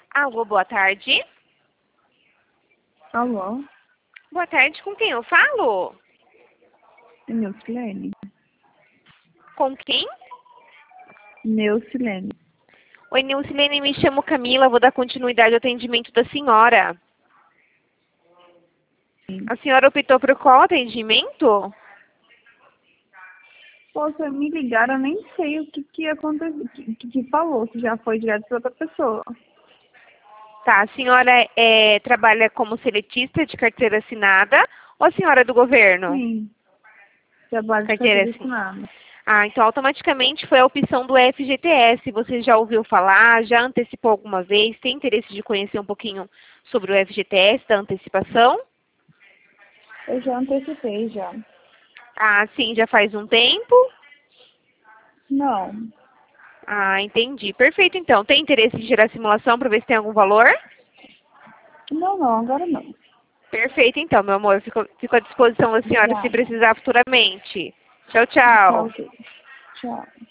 Alô, boa tarde. Alô, Boa tarde, com quem eu falo? Neucilene. Com quem? Neucilene. Oi, Nilcilene, me chamo Camila, vou dar continuidade ao atendimento da senhora. Sim. A senhora optou por qual atendimento? Poxa, me ligaram, eu nem sei o que aconteceu, que falou, se já foi direto para outra pessoa. Tá, a senhora trabalha como seletista de carteira assinada ou a senhora é do governo? Sim, trabalho de Carteira carteira assinada. assinada. Ah, então automaticamente foi a opção do FGTS. Você já ouviu falar? Já antecipou alguma vez? Tem interesse de conhecer um pouquinho sobre o FGTS, da antecipação? Eu já antecipei, já. Ah, sim, já faz um tempo? Não, Ah, entendi. Perfeito, então. Tem interesse em gerar simulação para ver se tem algum valor? não, agora não. Perfeito, então, meu amor. Fico à disposição da senhora se Obrigada. precisar futuramente. Tchau, Tá tchau. ok. Tchau.